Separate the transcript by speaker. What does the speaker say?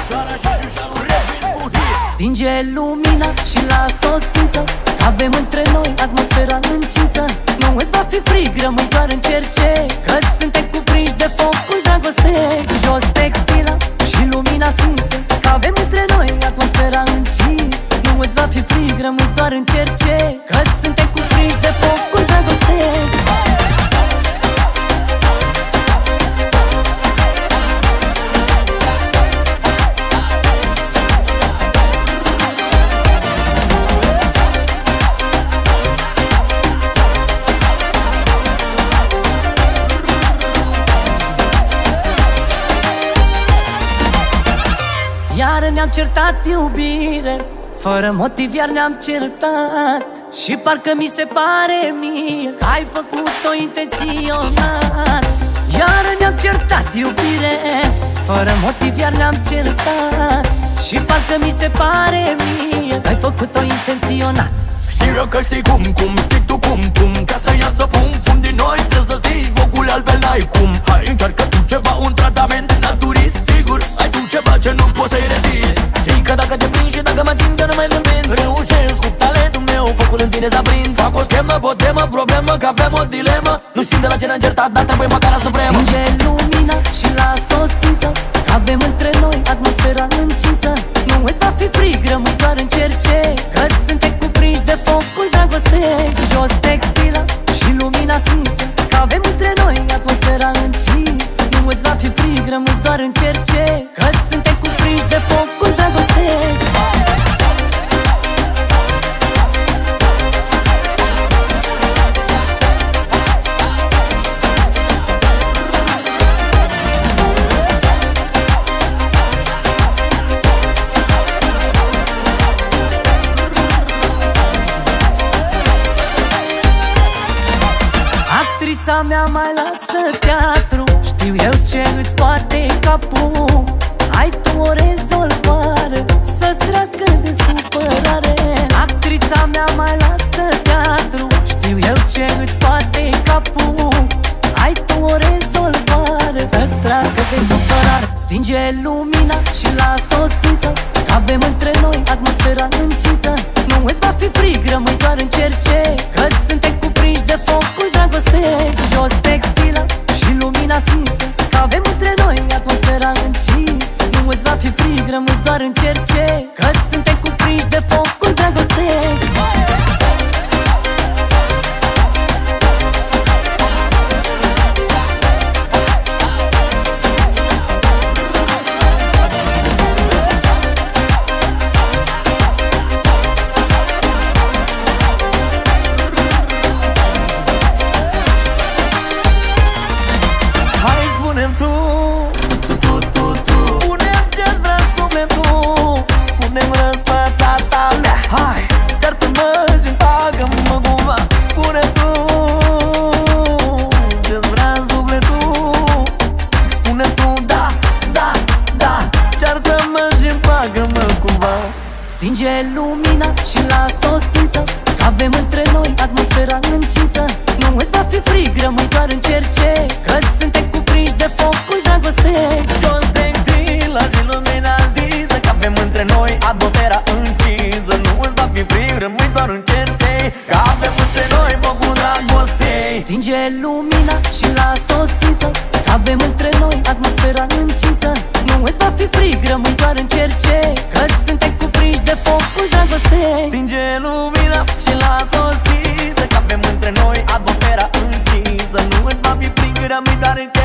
Speaker 1: Fecioara și șușanul revin cu hit.
Speaker 2: Stinge lumina și lasă-o stinsă, avem între noi atmosfera încinsă. Nu îți va fi frig, rămâi doar în cerce, că suntem cuprinși de focul dragostei. Jos textila și lumina stinsă, că avem între noi atmosfera încinsă. Nu îți va fi frig, rămâi doar în cerce, că suntem cuprinși de focul dragostei. Iar ne-am certat, iubire, fără motiv iar ne-am certat. Și parcă mi se pare mie că ai făcut-o intenționat. Iar ne-am certat, iubire, fără motiv iar ne-am certat. Și parcă mi se pare mie că ai făcut-o intenționat.
Speaker 1: Știu eu că știi cum, știi tu cum ca să iasă fum din noi trebuie să stii focul, altfel n-ai cum. Hai, încearcă tu ceva, un tratament naturist. Sigur, ai tu ceva ce nu poți să-i rezist. Știi că dacă te prind și dacă mă tind eu nu mai zâmbind, reușesc cu talentul meu, focul în tine să aprind. Fac o schemă, o temă, problemă, că avem o dilemă. Nu știm de la ce ne-am certat, dar trebuie măcar supremă.
Speaker 2: Stinge lumina și lasă-o stinsă, avem între noi atmosfera încinsă. Nu îți va fi frig, rămâi doar în cerce, că suntem cuprinși de focul dragostei. Jos textila și lumina stinsă, că avem între noi atmosfera încinsă. Nu îți va fi frig, rămâi doar în cerce, că suntem cuprinși de focul dragostei. Actrița mea, mai lasă teatru, știu eu ce îți poate capul. Ai tu o rezolvare să-ți treacă de supărare. Actrița mea, mai lasă teatru, știu eu ce îți poate capul. Ai tu o rezolvare să-ți treacă de supărare. Stinge lumina și lasă-o stinsă, avem între noi atmosfera încinsă. Nu îți va fi frig, rămâi doar în cerce, că suntem cuprinși de focul dragostei. Jos textila și lumina stinsă, că avem între noi atmosfera încinsă. Nu îți va fi frig, rămâi doar în cerce, că suntem cuprinși de focul dragostei.
Speaker 1: Spune-mi ce-ți vrea sufletul, spune-mi răsfățata mea. Hai, ceartă-mă și bagă-mă cumva. Spune-mi tu ce-ți vrea sufletul, spune-mi tu da, da, da. Ceartă-mă și bagă-mă cumva.
Speaker 2: Stinge lumina și lasă-o stinsă, avem între noi atmosfera încinsă. Nu îți va fi frig, rămâi doar în cerce, că suntem cuprinși de focul dragostei.
Speaker 1: Jos textila și lumina stinsă, că avem între noi atmosfera încinsă. Nu îți va fi frig, rămâi doar în cerce, că avem între noi focul dragostei.
Speaker 2: Stinge lumina și lasă-o stinsă, avem între noi atmosfera încinsă. Nu îți va fi frig, rămâi doar în cerce, că suntem cuprinși de focul dragostei.
Speaker 1: Stinge lumina și lasă-o stinsă, că avem între noi atmosfera încinsă. Nu îți va fi frig, rămâi doar în cerce.